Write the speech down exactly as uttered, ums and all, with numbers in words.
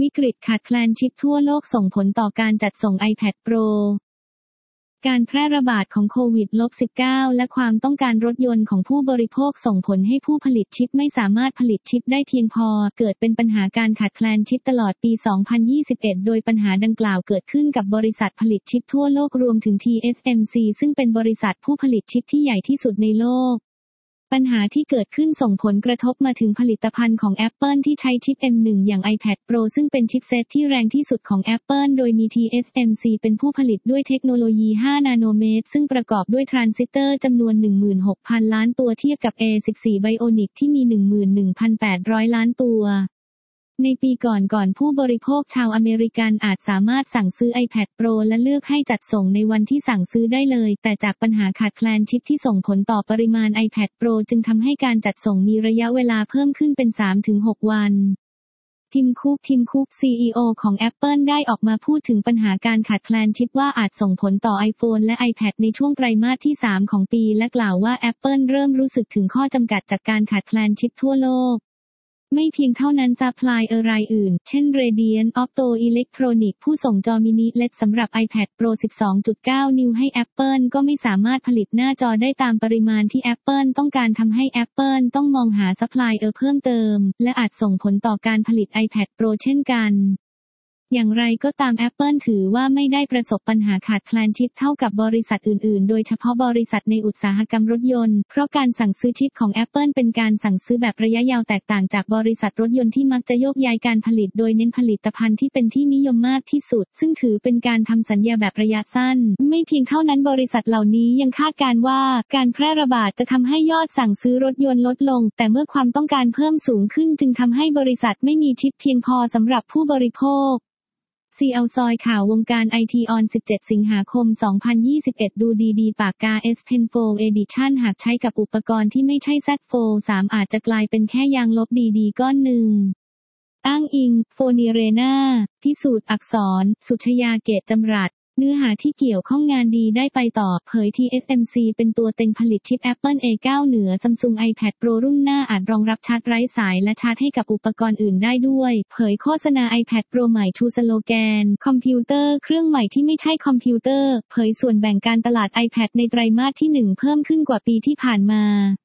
วิกฤตขาดแคลนชิปทั่วโลกส่งผลต่อการจัดส่ง iPad Pro การแพร่ระบาดของโควิด สิบเก้า และความต้องการรถยนต์ของผู้บริโภคส่งผลให้ผู้ผลิตชิปไม่สามารถผลิตชิปได้เพียงพอเกิดเป็นปัญหาการขาดแคลนชิปตลอดปี สองพันยี่สิบเอ็ด โดยปัญหาดังกล่าวเกิดขึ้นกับบริษัทผลิตชิปทั่วโลกรวมถึง ที เอส เอ็ม ซี ซึ่งเป็นบริษัทผู้ผลิตชิปที่ใหญ่ที่สุดในโลกปัญหาที่เกิดขึ้นส่งผลกระทบมาถึงผลิตภัณฑ์ของ Apple ที่ใช้ชิป เอ็ม วัน อย่าง iPad Pro ซึ่งเป็นชิปเซตที่แรงที่สุดของ Apple โดยมี ที เอส เอ็ม ซี เป็นผู้ผลิตด้วยเทคโนโลยี ห้า นาโนเมตรซึ่งประกอบด้วยทรานซิสเตอร์จำนวน หนึ่งหมื่นหกพัน ล้านตัวเทียบกับ เอ สิบสี่ Bionic ที่มี หนึ่งหมื่นหนึ่งพันแปดร้อย ล้านตัวในปีก่อนก่อนผู้บริโภคชาวอเมริกันอาจสามารถสั่งซื้อ iPad Pro และเลือกให้จัดส่งในวันที่สั่งซื้อได้เลยแต่จากปัญหาขาดแคลนชิปที่ส่งผลต่อปริมาณ iPad Pro จึงทำให้การจัดส่งมีระยะเวลาเพิ่มขึ้นเป็น สามถึงหก วันทิมคุกทิมคุก ซี อี โอ ของ Apple ได้ออกมาพูดถึงปัญหาการขาดแคลนชิปว่าอาจส่งผลต่อ iPhone และ iPad ในช่วงไตรมาสที่ สาม ของปีและกล่าวว่า Apple เริ่มรู้สึกถึงข้อจำกัดจากการขาดแคลนชิปทั่วโลกไม่เพียงเท่านั้นซัพพลายเออร์รายอื่นเช่น Radiant Opto Electronics ผู้ส่งจอมินิ แอล อี ดี สำหรับ iPad Pro สิบสองจุดเก้า นิ้วให้ Apple ก็ไม่สามารถผลิตหน้าจอได้ตามปริมาณที่ Apple ต้องการทำให้ Apple ต้องมองหาซัพพลายเออร์เพิ่มเติมและอาจส่งผลต่อการผลิต iPad Pro เช่นกันอย่างไรก็ตาม Apple ถือว่าไม่ได้ประสบปัญหาขาดแคลนชิปเท่ากับบริษัทอื่นๆโดยเฉพาะบริษัทในอุตสาหกรรมรถยนต์เพราะการสั่งซื้อชิปของ Apple เป็นการสั่งซื้อแบบระยะยาวแตกต่างจากบริษัทรถยนต์ที่มักจะโยกย้ายการผลิตโดยเน้นผลิตภัณฑ์ที่เป็นที่นิยมมากที่สุดซึ่งถือเป็นการทำสัญญาแบบระยะสั้นไม่เพียงเท่านั้นบริษัทเหล่านี้ยังคาดการณ์ว่าการแพร่ระบาดจะทำให้ยอดสั่งซื้อรถยนต์ลดลงแต่เมื่อความต้องการเพิ่มสูงขึ้นจึงทำให้บริษัทไม่มีชิปเพียงพอสำหรับผู้บริโภคซี แอล ซอยข่าววงการไอทีออนสิบเจ็ดสิงหาคมสองพันยี่สิบเอ็ดดูดีๆปากกา S Pen Fold Edition หากใช้กับอุปกรณ์ที่ไม่ใช่ Z Fold สาม อาจจะกลายเป็นแค่ยางลบดีๆก้อนหนึ่งอ้างอิงโฟนีเรนาพิสูจน์อักษรสุชยาเกตจำรัดเนื้อหาที่เกี่ยวข้องงานดีได้ไปต่อเผย ที เอส เอ็ม ซี เป็นตัวเต็งผลิตชิป Apple เอ เก้า เหนือ Samsung iPad Pro รุ่นหน้าอาจรองรับชาร์จไร้สายและชาร์จให้กับอุปกรณ์อื่นได้ด้วยเผยโฆษณา iPad Pro ใหม่ชูสโลแกนคอมพิวเตอร์เครื่องใหม่ที่ไม่ใช่คอมพิวเตอร์เผยส่วนแบ่งการตลาด iPad ในไตรมาสที่หนึ่งเพิ่มขึ้นกว่าปีที่ผ่านมา